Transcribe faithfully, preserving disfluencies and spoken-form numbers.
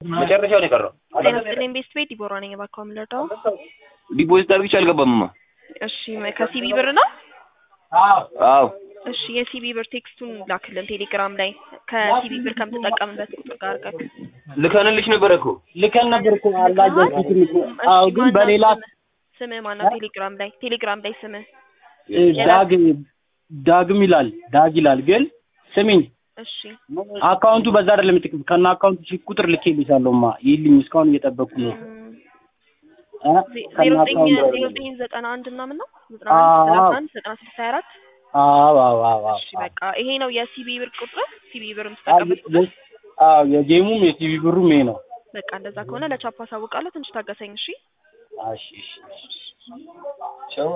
መጨረሻው ነው የቀረው ጤናስጥልኝ ቤስት ቤት ዲቦራ ነኝ እባክዎ ምለታው ዲፖዚት አድርግቼ አልገባምማ እሺ ከሲቢ ብር ነው አዎ እሺ የሲቢ ብር ቴክስቱን ላክልን ቴሌግራም ላይ ከሲቢ ብር ከምትጠቀምበት ቁጥር ጋር ጋር ልከንልሽ ነበር እኮ ልከን ነበር እኮ አላየሁትም እኮ አዎ ግን በሌላ ስምህ ማነው ቴሌግራም ላይ ቴሌግራም ላይ ስምህ ዳግ ዳግም ይላል ዳግ ይላል ግን ስሚኝ እሺ አካውንቱ በዛ አይደለም ጥቅም ከና አካውንቱ ቁጥር ልኬልሻለሁማ ይልኝ እስካሁን እየጠበቅኩ ነው ዜሮ ዘጠኝ ዘጠና አንድ እና ምን ነው ዘጠና አንድ ዘጠና ስድስት ሃያ አራት አዎ አዎ አዎ እሺ በቃ ይሄ ነው የሲቢ ብር ቁጥር ሲቢ ብር ምትጠቀምበት አዎ የጌሙም የሲቢ ብሩም ይሄ ነው በቃ እንደዛ ከሆነ ለቻፓ ሳውቃለሁ ትንሽ ታገሰኝ እሺ እሺ እሺ